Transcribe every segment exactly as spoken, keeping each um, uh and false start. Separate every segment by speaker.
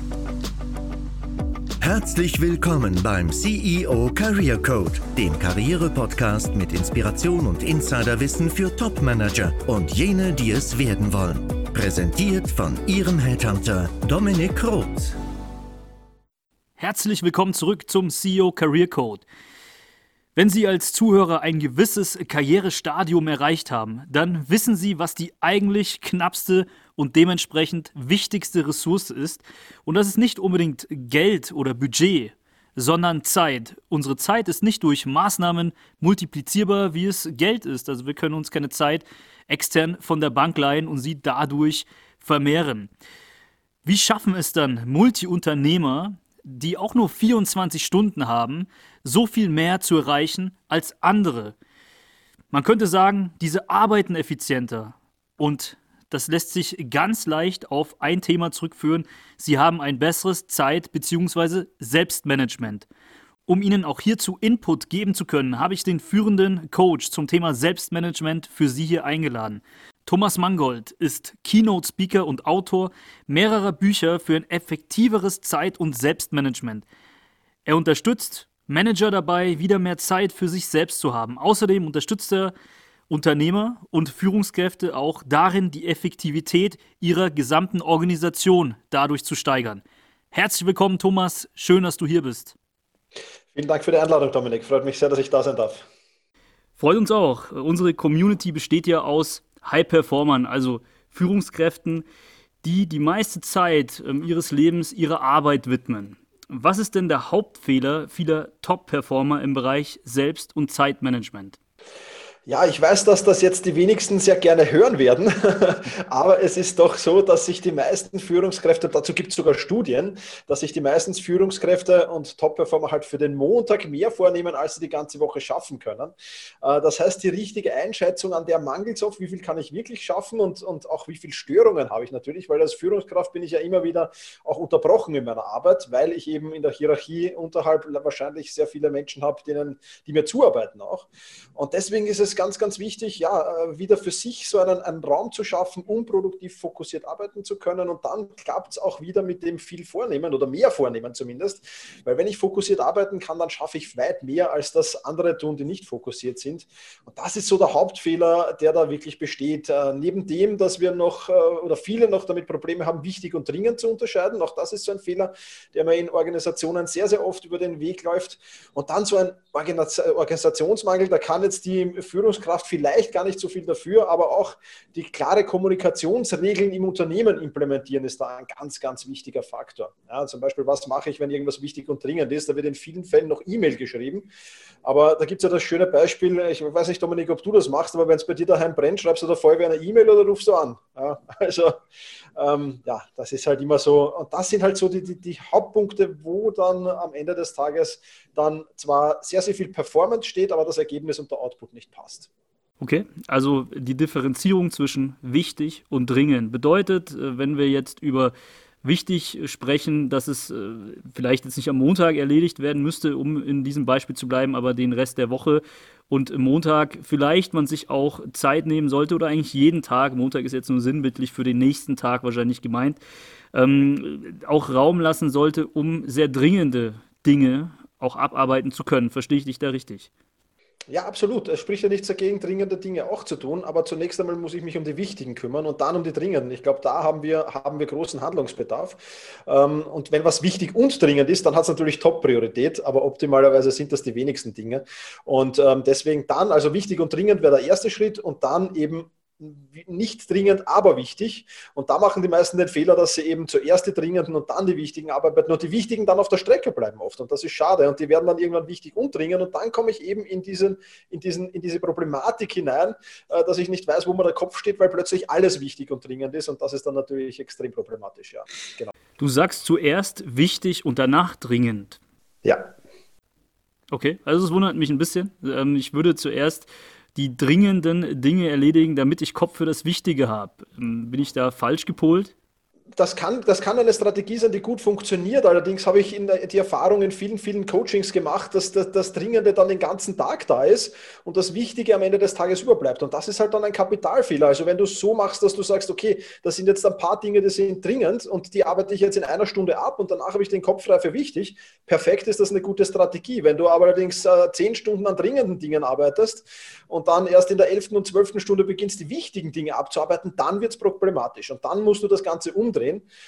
Speaker 1: Herzlich willkommen beim C E O Career Code, dem Karriere-Podcast mit Inspiration und Insiderwissen für Top-Manager und jene, die es werden wollen. Präsentiert von Ihrem Headhunter Dominik Roth.
Speaker 2: Herzlich willkommen zurück zum C E O Career Code. Wenn Sie als Zuhörer ein gewisses Karrierestadium erreicht haben, dann wissen Sie, was die eigentlich knappste und dementsprechend wichtigste Ressource ist. Und das ist nicht unbedingt Geld oder Budget, sondern Zeit. Unsere Zeit ist nicht durch Maßnahmen multiplizierbar, wie es Geld ist. Also wir können uns keine Zeit extern von der Bank leihen und sie dadurch vermehren. Wie schaffen es dann Multiunternehmer, die auch nur vierundzwanzig Stunden haben, so viel mehr zu erreichen als andere? Man könnte sagen, diese arbeiten effizienter und das lässt sich ganz leicht auf ein Thema zurückführen. Sie haben ein besseres Zeit- bzw. Selbstmanagement. Um Ihnen auch hierzu Input geben zu können, habe ich den führenden Coach zum Thema Selbstmanagement für Sie hier eingeladen. Thomas Mangold ist Keynote-Speaker und Autor mehrerer Bücher für ein effektiveres Zeit- und Selbstmanagement. Er unterstützt Manager dabei, wieder mehr Zeit für sich selbst zu haben. Außerdem unterstützt er Unternehmer und Führungskräfte auch darin, die Effektivität ihrer gesamten Organisation dadurch zu steigern. Herzlich willkommen, Thomas. Schön, dass du hier bist.
Speaker 3: Vielen Dank für die Einladung, Dominik. Freut mich sehr, dass ich da sein darf.
Speaker 2: Freut uns auch. Unsere Community besteht ja aus High-Performern, also Führungskräften, die die meiste Zeit äh, ihres Lebens ihrer Arbeit widmen. Was ist denn der Hauptfehler vieler Top-Performer im Bereich Selbst- und Zeitmanagement?
Speaker 3: Ja, ich weiß, dass das jetzt die wenigsten sehr gerne hören werden, aber es ist doch so, dass sich die meisten Führungskräfte, dazu gibt es sogar Studien, dass sich die meisten Führungskräfte und Top-Performer halt für den Montag mehr vornehmen, als sie die ganze Woche schaffen können. Das heißt, die richtige Einschätzung, an der mangelt es oft, wie viel kann ich wirklich schaffen und, und auch wie viele Störungen habe ich natürlich, weil als Führungskraft bin ich ja immer wieder auch unterbrochen in meiner Arbeit, weil ich eben in der Hierarchie unterhalb wahrscheinlich sehr viele Menschen habe, denen, die mir zuarbeiten auch. Und deswegen ist es ganz, ganz wichtig, ja, wieder für sich so einen, einen Raum zu schaffen, um produktiv fokussiert arbeiten zu können. Und dann klappt es auch wieder mit dem viel Vornehmen oder mehr Vornehmen zumindest. Weil wenn ich fokussiert arbeiten kann, dann schaffe ich weit mehr, als das andere tun, die nicht fokussiert sind. Und das ist so der Hauptfehler, der da wirklich besteht. Äh, neben dem, dass wir noch äh, oder viele noch damit Probleme haben, wichtig und dringend zu unterscheiden. Auch das ist so ein Fehler, der mir in Organisationen sehr, sehr oft über den Weg läuft. Und dann so ein Organisationsmangel, da kann jetzt die Führungskraft vielleicht gar nicht so viel dafür, aber auch die klare Kommunikationsregeln im Unternehmen implementieren ist da ein ganz, ganz wichtiger Faktor. Ja, zum Beispiel, was mache ich, wenn irgendwas wichtig und dringend ist? Da wird in vielen Fällen noch E-Mail geschrieben, aber da gibt es ja das schöne Beispiel, ich weiß nicht, Dominik, ob du das machst, aber wenn es bei dir daheim brennt, schreibst du der Feuerwehr eine E-Mail oder rufst du an? Ja, also ähm, ja, das ist halt immer so, und das sind halt so die, die, die Hauptpunkte, wo dann am Ende des Tages dann zwar sehr, sehr viel Performance steht, aber das Ergebnis und der Output nicht passt.
Speaker 2: Okay, also die Differenzierung zwischen wichtig und dringend bedeutet, wenn wir jetzt über wichtig sprechen, dass es vielleicht jetzt nicht am Montag erledigt werden müsste, um in diesem Beispiel zu bleiben, aber den Rest der Woche und Montag vielleicht man sich auch Zeit nehmen sollte oder eigentlich jeden Tag, Montag ist jetzt nur sinnbildlich für den nächsten Tag wahrscheinlich gemeint, ähm, auch Raum lassen sollte, um sehr dringende Dinge auch abarbeiten zu können. Verstehe ich dich da richtig?
Speaker 3: Ja, absolut. Es spricht ja nichts dagegen, dringende Dinge auch zu tun, aber zunächst einmal muss ich mich um die wichtigen kümmern und dann um die dringenden. Ich glaube, da haben wir, haben wir großen Handlungsbedarf. Und wenn was wichtig und dringend ist, dann hat es natürlich Top-Priorität, aber optimalerweise sind das die wenigsten Dinge. Und deswegen dann, also wichtig und dringend wäre der erste Schritt und dann eben nicht dringend, aber wichtig. Und da machen die meisten den Fehler, dass sie eben zuerst die dringenden und dann die wichtigen arbeiten und die wichtigen dann auf der Strecke bleiben oft. Und das ist schade. Und die werden dann irgendwann wichtig und dringend. Und dann komme ich eben in, diesen, in, diesen, in diese Problematik hinein, dass ich nicht weiß, wo mir der Kopf steht, weil plötzlich alles wichtig und dringend ist. Und das ist dann natürlich extrem problematisch. Ja, genau.
Speaker 2: Du sagst zuerst wichtig und danach dringend.
Speaker 3: Ja.
Speaker 2: Okay, also es wundert mich ein bisschen. Ich würde zuerst die dringenden Dinge erledigen, damit ich Kopf für das Wichtige habe. Bin ich da falsch gepolt?
Speaker 3: Das kann, das kann eine Strategie sein, die gut funktioniert. Allerdings habe ich in der, die Erfahrung in vielen, vielen Coachings gemacht, dass das, das Dringende dann den ganzen Tag da ist und das Wichtige am Ende des Tages überbleibt. Und das ist halt dann ein Kapitalfehler. Also wenn du es so machst, dass du sagst, okay, das sind jetzt ein paar Dinge, die sind dringend und die arbeite ich jetzt in einer Stunde ab und danach habe ich den Kopf frei für wichtig. Perfekt ist das eine gute Strategie. Wenn du aber allerdings äh, zehn Stunden an dringenden Dingen arbeitest und dann erst in der elften und zwölften Stunde beginnst, die wichtigen Dinge abzuarbeiten, dann wird es problematisch. Und dann musst du das Ganze umdrehen.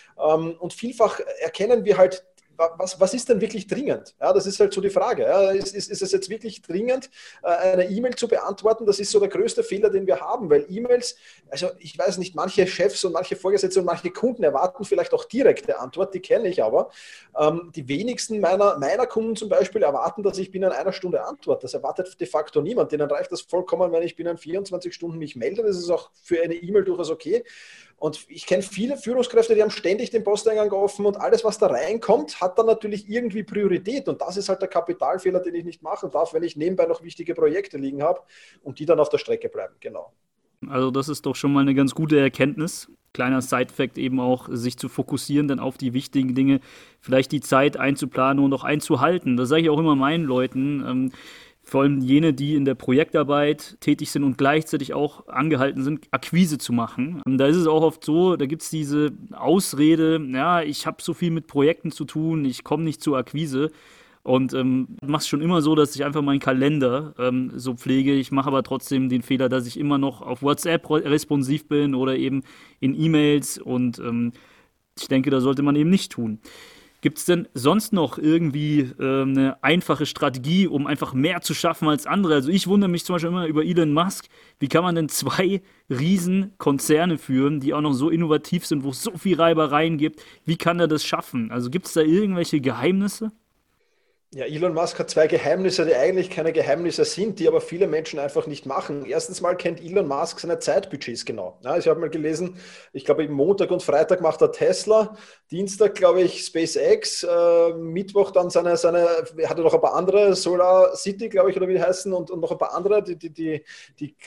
Speaker 3: Und vielfach erkennen wir halt, was, was ist denn wirklich dringend? Ja, das ist halt so die Frage. Ja, ist, ist, ist es jetzt wirklich dringend, eine E-Mail zu beantworten? Das ist so der größte Fehler, den wir haben, weil E-Mails, also ich weiß nicht, manche Chefs und manche Vorgesetzte und manche Kunden erwarten vielleicht auch direkte Antwort, die kenne ich aber. Ähm, die wenigsten meiner, meiner Kunden zum Beispiel erwarten, dass ich binnen einer Stunde antworte. Das erwartet de facto niemand. Denen reicht das vollkommen, wenn ich binnen vierundzwanzig Stunden mich melde. Das ist auch für eine E-Mail durchaus okay. Und ich kenne viele Führungskräfte, die haben ständig den Posteingang offen und alles, was da reinkommt, hat dann natürlich irgendwie Priorität. Und das ist halt der Kapitalfehler, den ich nicht machen darf, wenn ich nebenbei noch wichtige Projekte liegen habe und die dann auf der Strecke bleiben. Genau.
Speaker 2: Also das ist doch schon mal eine ganz gute Erkenntnis. Kleiner Side-Fact eben auch, sich zu fokussieren dann auf die wichtigen Dinge, vielleicht die Zeit einzuplanen und auch einzuhalten. Das sage ich auch immer meinen Leuten. Ähm, Vor allem jene, die in der Projektarbeit tätig sind und gleichzeitig auch angehalten sind, Akquise zu machen. Und da ist es auch oft so, da gibt es diese Ausrede, ja, ich habe so viel mit Projekten zu tun, ich komme nicht zur Akquise. Und ähm, mache es schon immer so, dass ich einfach meinen Kalender ähm, so pflege. Ich mache aber trotzdem den Fehler, dass ich immer noch auf WhatsApp responsiv bin oder eben in E-Mails. Und ähm, ich denke, das sollte man eben nicht tun. Gibt es denn sonst noch irgendwie äh, eine einfache Strategie, um einfach mehr zu schaffen als andere? Also ich wundere mich zum Beispiel immer über Elon Musk. Wie kann man denn zwei Riesenkonzerne führen, die auch noch so innovativ sind, wo es so viel Reibereien gibt? Wie kann er das schaffen? Also gibt es da irgendwelche Geheimnisse?
Speaker 3: Ja, Elon Musk hat zwei Geheimnisse, die eigentlich keine Geheimnisse sind, die aber viele Menschen einfach nicht machen. Erstens mal kennt Elon Musk seine Zeitbudgets genau. Ja, ich habe mal gelesen, ich glaube, Montag und Freitag macht er Tesla, Dienstag, glaube ich, SpaceX, äh, Mittwoch dann seine, seine, er hatte noch ein paar andere, Solar City, glaube ich, oder wie die heißen, und, und noch ein paar andere, die, die, die, die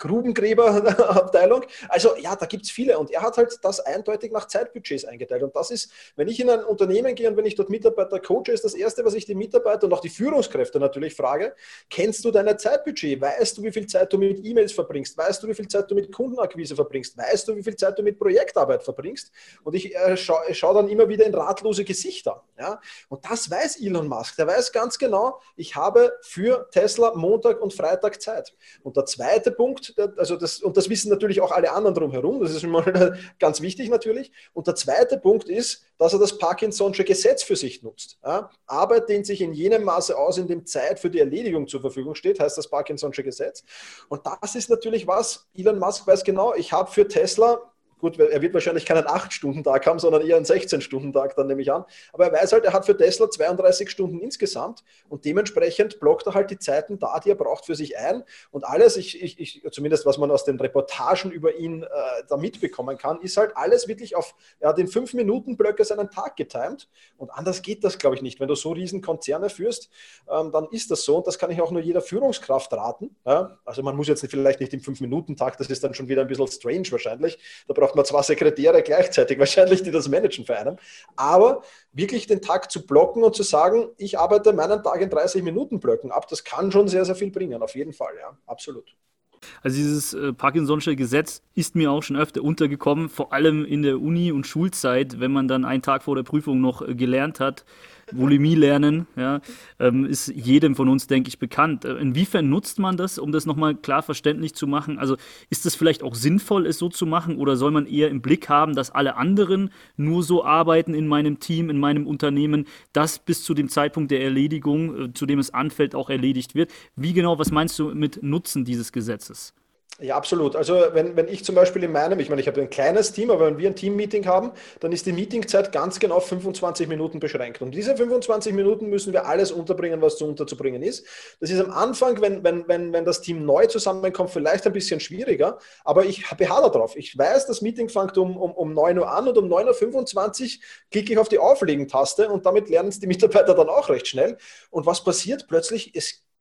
Speaker 3: Grubengräberabteilung. Also ja, da gibt es viele und er hat halt das eindeutig nach Zeitbudgets eingeteilt. Und das ist, wenn ich in ein Unternehmen gehe und wenn ich dort Mitarbeiter coache, ist das Erste, was ich die Mitarbeiter und auch die Führungskräfte natürlich frage, kennst du deine Zeitbudget? Weißt du, wie viel Zeit du mit E-Mails verbringst? Weißt du, wie viel Zeit du mit Kundenakquise verbringst? Weißt du, wie viel Zeit du mit Projektarbeit verbringst? Und ich äh, schaue schau dann immer wieder in ratlose Gesichter. Ja? Und das weiß Elon Musk. Der weiß ganz genau, ich habe für Tesla Montag und Freitag Zeit. Und der zweite Punkt, also das, und das wissen natürlich auch alle anderen drumherum, das ist schon mal ganz wichtig natürlich. Und der zweite Punkt ist, dass er das Parkinson'sche Gesetz für sich nutzt. Ja? Arbeit dehnt sich in jenem Maße aus, in dem Zeit für die Erledigung zur Verfügung steht, heißt das Parkinson'sche Gesetz. Und das ist natürlich was, Elon Musk weiß genau, ich habe für Tesla, gut, er wird wahrscheinlich keinen acht-Stunden-Tag haben, sondern eher einen sechzehn-Stunden-Tag, dann nehme ich an. Aber er weiß halt, er hat für Tesla zweiunddreißig Stunden insgesamt und dementsprechend blockt er halt die Zeiten da, die er braucht, für sich ein. Und alles, ich, ich, ich, zumindest was man aus den Reportagen über ihn äh, da mitbekommen kann, ist halt alles wirklich auf, er hat in fünf Minuten Blöcke seinen Tag getimt. Und anders geht das, glaube ich, nicht. Wenn du so riesen Konzerne führst, ähm, dann ist das so. Und das kann ich auch nur jeder Führungskraft raten. Ja? Also man muss jetzt nicht, vielleicht nicht im fünf Minuten Tag, das ist dann schon wieder ein bisschen strange wahrscheinlich. Da braucht man zwar Sekretäre gleichzeitig wahrscheinlich, die das managen für einen, aber wirklich den Tag zu blocken und zu sagen, ich arbeite meinen Tag in dreißig Minuten Blöcken ab, das kann schon sehr, sehr viel bringen, auf jeden Fall, ja, absolut.
Speaker 2: Also dieses äh, Parkinson'sche Gesetz ist mir auch schon öfter untergekommen, vor allem in der Uni- und Schulzeit, wenn man dann einen Tag vor der Prüfung noch äh, gelernt hat. Bulimie lernen, ja, ähm, ist jedem von uns, denke ich, bekannt. Äh, inwiefern nutzt man das, um das nochmal klar verständlich zu machen? Also ist es vielleicht auch sinnvoll, es so zu machen, oder soll man eher im Blick haben, dass alle anderen nur so arbeiten in meinem Team, in meinem Unternehmen, dass bis zu dem Zeitpunkt der Erledigung, äh, zu dem es anfällt, auch erledigt wird? Wie genau, was meinst du mit Nutzen dieses Gesetzes?
Speaker 3: Ja, absolut. Also wenn, wenn ich zum Beispiel in meinem, ich meine, ich habe ein kleines Team, aber wenn wir ein Team-Meeting haben, dann ist die Meetingzeit ganz genau auf fünfundzwanzig Minuten beschränkt. Und diese fünfundzwanzig Minuten müssen wir alles unterbringen, was zu unterzubringen ist. Das ist am Anfang, wenn, wenn, wenn, wenn das Team neu zusammenkommt, vielleicht ein bisschen schwieriger, aber ich beharre darauf. Ich weiß, das Meeting fängt um, um, um neun Uhr an und um neun Uhr fünfundzwanzig klicke ich auf die Auflegen-Taste und damit lernen es die Mitarbeiter dann auch recht schnell. Und was passiert? Plötzlich, es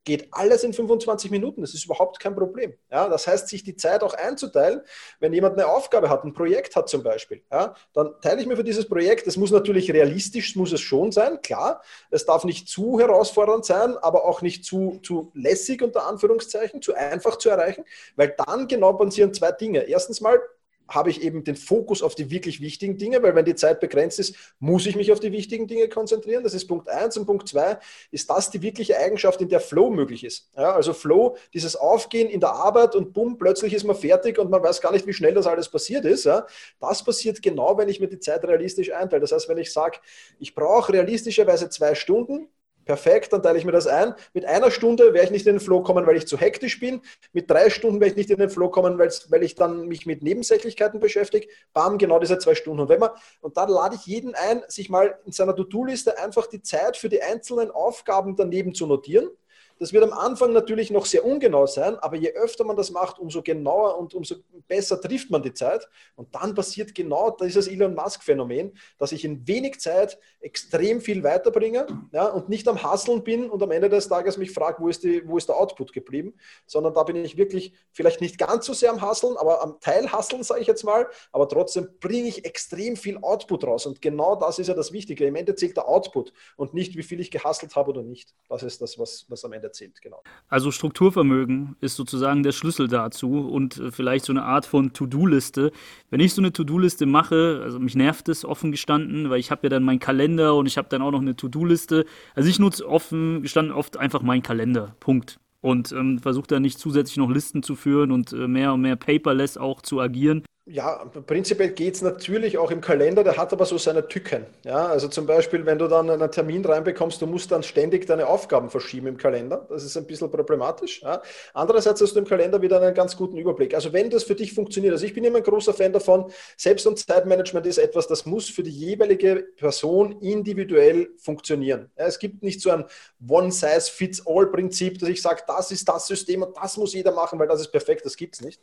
Speaker 3: geht alles in fünfundzwanzig Minuten. Das ist überhaupt kein Problem. Ja, das heißt, sich die Zeit auch einzuteilen, wenn jemand eine Aufgabe hat, ein Projekt hat zum Beispiel, ja, dann teile ich mir für dieses Projekt, das muss natürlich realistisch, muss es schon sein, klar. Es darf nicht zu herausfordernd sein, aber auch nicht zu, zu lässig unter Anführungszeichen, zu einfach zu erreichen, weil dann genau passieren zwei Dinge. Erstens mal, habe ich eben den Fokus auf die wirklich wichtigen Dinge, weil wenn die Zeit begrenzt ist, muss ich mich auf die wichtigen Dinge konzentrieren. Das ist Punkt eins. Und Punkt zwei ist das die wirkliche Eigenschaft, in der Flow möglich ist. Ja, also Flow, dieses Aufgehen in der Arbeit und bumm, plötzlich ist man fertig und man weiß gar nicht, wie schnell das alles passiert ist. Ja, das passiert genau, wenn ich mir die Zeit realistisch einteile. Das heißt, wenn ich sage, ich brauche realistischerweise zwei Stunden, perfekt, dann teile ich mir das ein. Mit einer Stunde werde ich nicht in den Flow kommen, weil ich zu hektisch bin. Mit drei Stunden werde ich nicht in den Flow kommen, weil ich dann mich mit Nebensächlichkeiten beschäftige. Bam, genau diese zwei Stunden. Und wenn man, und da lade ich jeden ein, sich mal in seiner To-Do-Liste einfach die Zeit für die einzelnen Aufgaben daneben zu notieren. Das wird am Anfang natürlich noch sehr ungenau sein, aber je öfter man das macht, umso genauer und umso besser trifft man die Zeit. Und dann passiert genau dieses Elon Musk-Phänomen, dass ich in wenig Zeit extrem viel weiterbringe, ja, und nicht am Hasseln bin und am Ende des Tages mich frage, wo ist, die, wo ist der Output geblieben, sondern da bin ich wirklich vielleicht nicht ganz so sehr am Hasseln, aber am Teilhasseln, sage ich jetzt mal, aber trotzdem bringe ich extrem viel Output raus. Und genau das ist ja das Wichtige. Im Ende zählt der Output und nicht, wie viel ich gehasselt habe oder nicht. Das ist das, was, was am Ende erzählt, genau.
Speaker 2: Also Strukturvermögen ist sozusagen der Schlüssel dazu und vielleicht so eine Art von To-Do-Liste. Wenn ich so eine To-Do-Liste mache, also mich nervt es offen gestanden, weil ich habe ja dann meinen Kalender und ich habe dann auch noch eine To-Do-Liste. Also ich nutze offen gestanden oft einfach meinen Kalender, Punkt. Und ähm, versuche dann nicht zusätzlich noch Listen zu führen und äh, mehr und mehr paperless auch zu agieren.
Speaker 3: Ja, prinzipiell geht es natürlich auch im Kalender, der hat aber so seine Tücken. Ja, also zum Beispiel, wenn du dann einen Termin reinbekommst, du musst dann ständig deine Aufgaben verschieben im Kalender. Das ist ein bisschen problematisch. Ja. Andererseits hast du im Kalender wieder einen ganz guten Überblick. Also wenn das für dich funktioniert, also ich bin immer ein großer Fan davon, Selbst- und Zeitmanagement ist etwas, das muss für die jeweilige Person individuell funktionieren. Ja, es gibt nicht so ein One-Size-Fits-All-Prinzip, dass ich sage, das ist das System und das muss jeder machen, weil das ist perfekt, das gibt es nicht.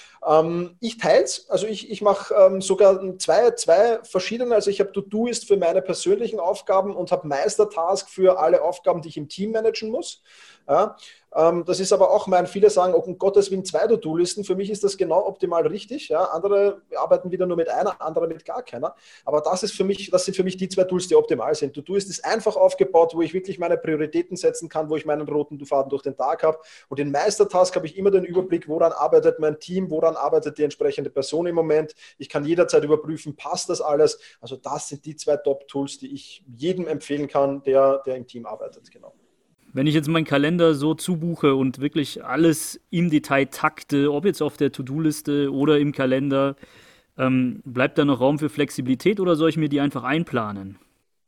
Speaker 3: Ähm, ich teile es, also ich, ich mache ähm, sogar zwei, zwei verschiedene, also ich habe To-Do-Ist für meine persönlichen Aufgaben und habe Meister-Task für alle Aufgaben, die ich im Team managen muss. Ja, ähm, das ist aber auch mein, viele sagen, oh, um Gottes Willen zwei To-Do-Listen, für mich ist das genau optimal richtig. Ja, andere arbeiten wieder nur mit einer, andere mit gar keiner. Aber das ist für mich, das sind für mich die zwei Tools, die optimal sind. To-Do-Ist ist einfach aufgebaut, wo ich wirklich meine Prioritäten setzen kann, wo ich meinen roten Faden durch den Tag habe. Und in Meister-Task habe ich immer den Überblick, woran arbeitet mein Team, woran arbeitet die entsprechende Person im Moment. Ich kann jederzeit überprüfen, passt das alles. Also das sind die zwei Top-Tools, die ich jedem empfehlen kann, der, der im Team arbeitet. Genau.
Speaker 2: Wenn ich jetzt meinen Kalender so zubuche und wirklich alles im Detail takte, ob jetzt auf der To-Do-Liste oder im Kalender, ähm, bleibt da noch Raum für Flexibilität oder soll ich mir die einfach einplanen?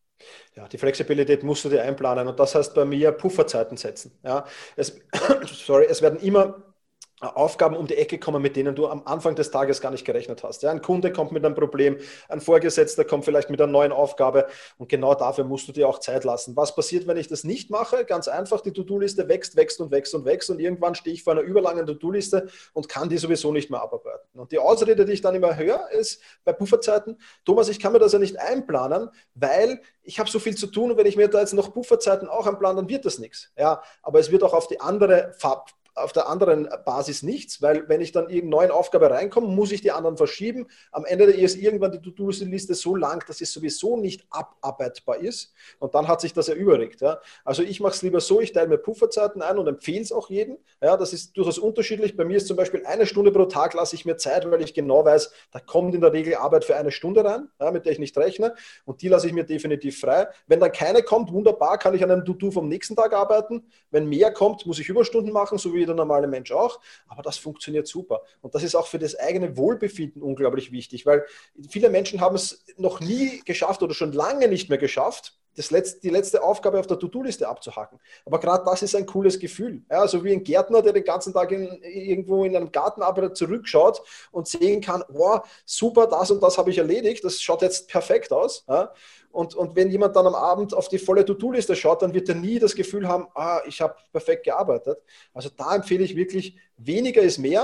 Speaker 3: Ja, die Flexibilität musst du dir einplanen und das heißt bei mir Pufferzeiten setzen. Ja, es, sorry, es werden immer Aufgaben um die Ecke kommen, mit denen du am Anfang des Tages gar nicht gerechnet hast. Ja, ein Kunde kommt mit einem Problem, ein Vorgesetzter kommt vielleicht mit einer neuen Aufgabe und genau dafür musst du dir auch Zeit lassen. Was passiert, wenn ich das nicht mache? Ganz einfach, die To-Do-Liste wächst, wächst und wächst und wächst und irgendwann stehe ich vor einer überlangen To-Do-Liste und kann die sowieso nicht mehr abarbeiten. Und die Ausrede, die ich dann immer höre, ist bei Pufferzeiten, Thomas, ich kann mir das ja nicht einplanen, weil ich habe so viel zu tun und wenn ich mir da jetzt noch Pufferzeiten auch einplane, dann wird das nichts. Ja, aber es wird auch auf die andere Farbe auf der anderen Basis nichts, weil wenn ich dann in eine neue Aufgabe reinkomme, muss ich die anderen verschieben. Am Ende ist irgendwann die To-Do-Liste so lang, dass es sowieso nicht abarbeitbar ist und dann hat sich das erübrigt. Ja. Also ich mache es lieber so, ich teile mir Pufferzeiten ein und empfehle es auch jedem. Ja, das ist durchaus unterschiedlich. Bei mir ist zum Beispiel eine Stunde pro Tag lasse ich mir Zeit, weil ich genau weiß, da kommt in der Regel Arbeit für eine Stunde rein, ja, mit der ich nicht rechne und die lasse ich mir definitiv frei. Wenn dann keine kommt, wunderbar, kann ich an einem To-Do vom nächsten Tag arbeiten. Wenn mehr kommt, muss ich Überstunden machen, so wie der normale Mensch auch, aber das funktioniert super. Und das ist auch für das eigene Wohlbefinden unglaublich wichtig, weil viele Menschen haben es noch nie geschafft oder schon lange nicht mehr geschafft, das letzte, die letzte Aufgabe auf der To-Do-Liste abzuhaken. Aber gerade das ist ein cooles Gefühl. Ja, so wie ein Gärtner, der den ganzen Tag in, irgendwo in einem Garten arbeitet, zurückschaut und sehen kann, wow, super, das und das habe ich erledigt, das schaut jetzt perfekt aus. Ja. Und, und wenn jemand dann am Abend auf die volle To-Do-Liste schaut, dann wird er nie das Gefühl haben, ah, ich habe perfekt gearbeitet. Also da empfehle ich wirklich, weniger ist mehr.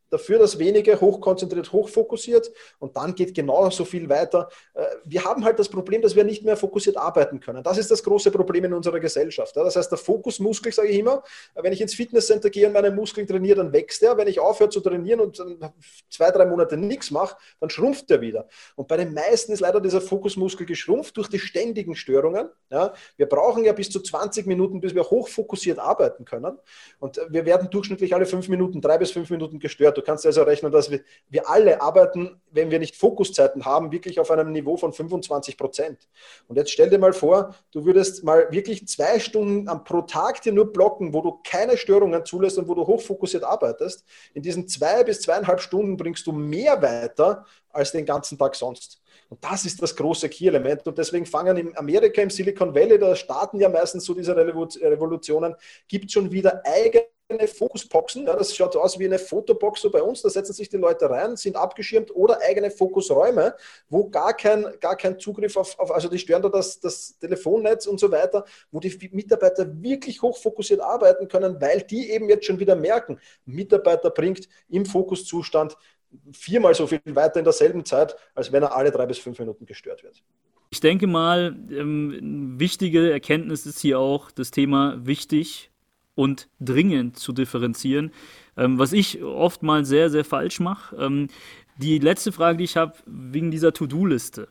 Speaker 3: Dafür das wenige, hochkonzentriert, hochfokussiert und dann geht genauso viel weiter. Wir haben halt das Problem, dass wir nicht mehr fokussiert arbeiten können. Das ist das große Problem in unserer Gesellschaft. Das heißt, der Fokusmuskel, sage ich immer, wenn ich ins Fitnesscenter gehe und meine Muskeln trainiere, dann wächst er. Wenn ich aufhöre zu trainieren und zwei, drei Monate nichts mache, dann schrumpft er wieder. Und bei den meisten ist leider dieser Fokusmuskel geschrumpft durch die ständigen Störungen. Ja, wir brauchen ja bis zu zwanzig Minuten, bis wir hochfokussiert arbeiten können. Und wir werden durchschnittlich alle fünf Minuten, drei bis fünf Minuten gestört. Du kannst also rechnen, dass wir, wir alle arbeiten, wenn wir nicht Fokuszeiten haben, wirklich auf einem Niveau von fünfundzwanzig Prozent. Und jetzt stell dir mal vor, du würdest mal wirklich zwei Stunden pro Tag dir nur blocken, wo du keine Störungen zulässt und wo du hochfokussiert arbeitest. In diesen zwei bis zweieinhalb Stunden bringst du mehr weiter als den ganzen Tag sonst. Und das ist das große Key-Element. Und deswegen fangen in Amerika, im Silicon Valley, da starten ja meistens so diese Revolutionen, gibt es schon wieder eigene Fokusboxen. Ja, das schaut aus wie eine Fotobox so bei uns. Da setzen sich die Leute rein, sind abgeschirmt oder eigene Fokusräume, wo gar kein, gar kein Zugriff auf, auf, also die stören da das, das Telefonnetz und so weiter, wo die Mitarbeiter wirklich hochfokussiert arbeiten können, weil die eben jetzt schon wieder merken, Mitarbeiter bringt im Fokuszustand viermal so viel weiter in derselben Zeit, als wenn er alle drei bis fünf Minuten gestört wird.
Speaker 2: Ich denke mal, ähm, wichtige Erkenntnis ist hier auch das Thema wichtig und dringend zu differenzieren, ähm, was ich oftmals sehr, sehr falsch mache. Ähm, die letzte Frage, die ich habe, wegen dieser To-Do-Liste.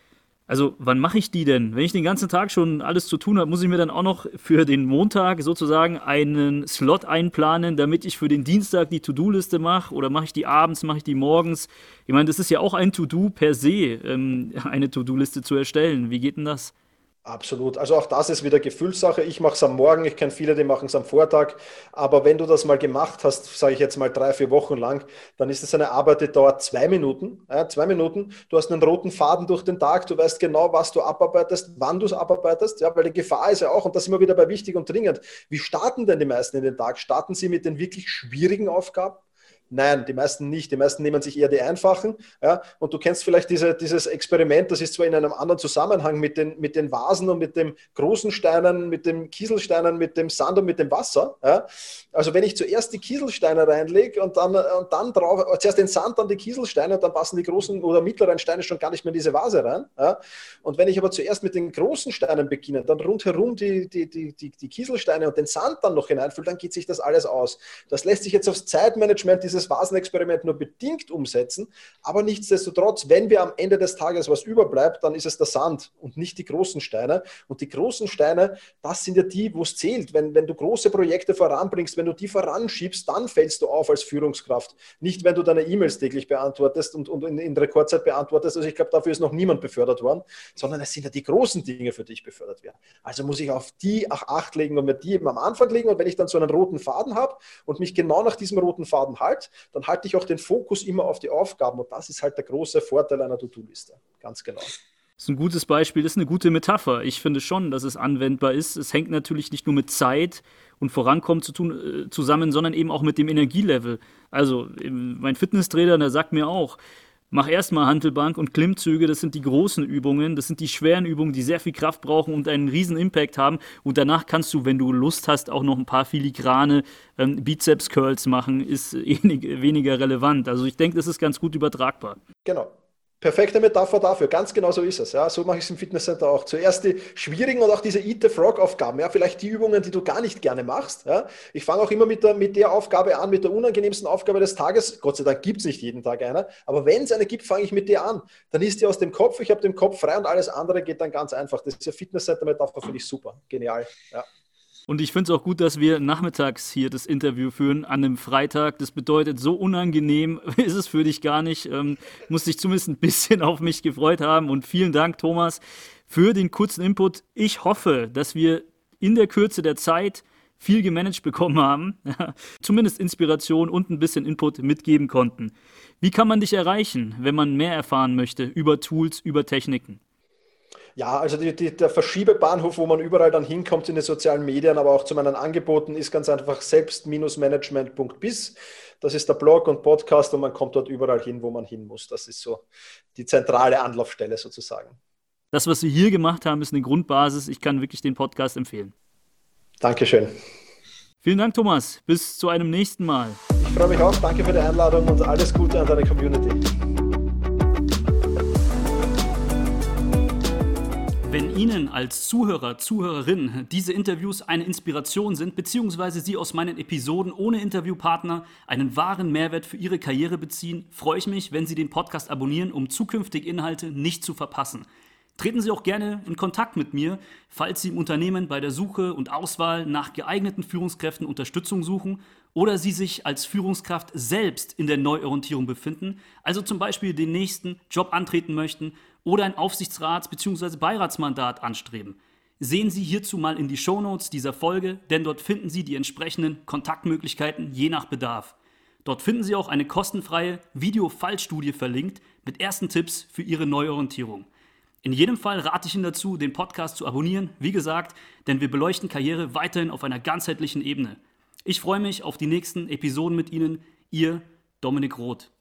Speaker 2: Also wann mache ich die denn? Wenn ich den ganzen Tag schon alles zu tun habe, muss ich mir dann auch noch für den Montag sozusagen einen Slot einplanen, damit ich für den Dienstag die To-Do-Liste mache? Oder mache ich die abends, mache ich die morgens? Ich meine, das ist ja auch ein To-Do per se, ähm, eine To-Do-Liste zu erstellen. Wie geht denn das?
Speaker 3: Absolut. Also auch das ist wieder Gefühlssache. Ich mache es am Morgen, ich kenne viele, die machen es am Vortag. Aber wenn du das mal gemacht hast, sage ich jetzt mal drei, vier Wochen lang, dann ist es eine Arbeit, die dauert zwei Minuten. Ja, zwei Minuten. Du hast einen roten Faden durch den Tag, du weißt genau, was du abarbeitest, wann du es abarbeitest. Ja, weil die Gefahr ist ja auch, und das ist immer wieder bei wichtig und dringend, wie starten denn die meisten in den Tag? Starten sie mit den wirklich schwierigen Aufgaben? Nein, die meisten nicht. Die meisten nehmen sich eher die einfachen. Ja? Und du kennst vielleicht diese, dieses Experiment, das ist zwar in einem anderen Zusammenhang mit den, mit den Vasen und mit den großen Steinen, mit den Kieselsteinen, mit dem Sand und mit dem Wasser. Ja? Also wenn ich zuerst die Kieselsteine reinlege und dann, und dann drauf, zuerst den Sand, dann die Kieselsteine, dann passen die großen oder mittleren Steine schon gar nicht mehr in diese Vase rein. Ja? Und wenn ich aber zuerst mit den großen Steinen beginne, dann rundherum die, die, die, die, die Kieselsteine und den Sand dann noch hineinfülle, dann geht sich das alles aus. Das lässt sich jetzt aufs Zeitmanagement dieses Vasenexperiment nur bedingt umsetzen, aber nichtsdestotrotz, wenn wir am Ende des Tages was überbleibt, dann ist es der Sand und nicht die großen Steine. Und die großen Steine, das sind ja die, wo es zählt. Wenn, wenn du große Projekte voranbringst, wenn du die voranschiebst, dann fällst du auf als Führungskraft. Nicht, wenn du deine E-Mails täglich beantwortest und, und in, in Rekordzeit beantwortest. Also ich glaube, dafür ist noch niemand befördert worden, sondern es sind ja die großen Dinge, für die ich befördert werde. Also muss ich auf die auch Acht legen und mir die eben am Anfang legen. Und wenn ich dann so einen roten Faden habe und mich genau nach diesem roten Faden halte, dann halte ich auch den Fokus immer auf die Aufgaben. Und das ist halt der große Vorteil einer To-Do-Liste. Ganz genau.
Speaker 2: Das ist ein gutes Beispiel, das ist eine gute Metapher. Ich finde schon, dass es anwendbar ist. Es hängt natürlich nicht nur mit Zeit und Vorankommen zu tun, äh, zusammen, sondern eben auch mit dem Energielevel. Also mein Fitnesstrainer, der sagt mir auch, mach erstmal Hantelbank und Klimmzüge, das sind die großen Übungen, das sind die schweren Übungen, die sehr viel Kraft brauchen und einen riesen Impact haben. Und danach kannst du, wenn du Lust hast, auch noch ein paar filigrane ähm, Bizeps-Curls machen, ist wenig, weniger relevant. Also ich denke, das ist ganz gut übertragbar.
Speaker 3: Genau. Perfekte Metapher dafür, ganz genau so ist es. Ja. So mache ich es im Fitnesscenter auch. Zuerst die schwierigen und auch diese Eat-the-Frog-Aufgaben, ja, vielleicht die Übungen, die du gar nicht gerne machst. Ja. Ich fange auch immer mit der, mit der Aufgabe an, mit der unangenehmsten Aufgabe des Tages. Gott sei Dank gibt es nicht jeden Tag eine, aber wenn es eine gibt, fange ich mit der an. Dann ist die aus dem Kopf, ich habe den Kopf frei und alles andere geht dann ganz einfach. Das ist ja Fitnesscenter-Metapher, finde ich super, genial. Ja.
Speaker 2: Und ich finde es auch gut, dass wir nachmittags hier das Interview führen an einem Freitag. Das bedeutet, so unangenehm ist es für dich gar nicht. Ähm, musst dich zumindest ein bisschen auf mich gefreut haben. Und vielen Dank, Thomas, für den kurzen Input. Ich hoffe, dass wir in der Kürze der Zeit viel gemanagt bekommen haben, zumindest Inspiration und ein bisschen Input mitgeben konnten. Wie kann man dich erreichen, wenn man mehr erfahren möchte über Tools, über Techniken?
Speaker 3: Ja, also die, die, der Verschiebebahnhof, wo man überall dann hinkommt in den sozialen Medien, aber auch zu meinen Angeboten, ist ganz einfach selbst management punkt biz. Das ist der Blog und Podcast und man kommt dort überall hin, wo man hin muss. Das ist so die zentrale Anlaufstelle sozusagen.
Speaker 2: Das, was wir hier gemacht haben, ist eine Grundbasis. Ich kann wirklich den Podcast empfehlen.
Speaker 3: Dankeschön.
Speaker 2: Vielen Dank, Thomas. Bis zu einem nächsten Mal.
Speaker 3: Ich freue mich auch. Danke für die Einladung und alles Gute an deine Community.
Speaker 2: Wenn Ihnen als Zuhörer, Zuhörerin diese Interviews eine Inspiration sind, beziehungsweise Sie aus meinen Episoden ohne Interviewpartner einen wahren Mehrwert für Ihre Karriere beziehen, freue ich mich, wenn Sie den Podcast abonnieren, um zukünftige Inhalte nicht zu verpassen. Treten Sie auch gerne in Kontakt mit mir, falls Sie im Unternehmen bei der Suche und Auswahl nach geeigneten Führungskräften Unterstützung suchen oder Sie sich als Führungskraft selbst in der Neuorientierung befinden, also zum Beispiel den nächsten Job antreten möchten oder ein Aufsichtsrats- bzw. Beiratsmandat anstreben. Sehen Sie hierzu mal in die Shownotes dieser Folge, denn dort finden Sie die entsprechenden Kontaktmöglichkeiten je nach Bedarf. Dort finden Sie auch eine kostenfreie Video-Fallstudie verlinkt mit ersten Tipps für Ihre Neuorientierung. In jedem Fall rate ich Ihnen dazu, den Podcast zu abonnieren, wie gesagt, denn wir beleuchten Karriere weiterhin auf einer ganzheitlichen Ebene. Ich freue mich auf die nächsten Episoden mit Ihnen, Ihr Dominik Roth.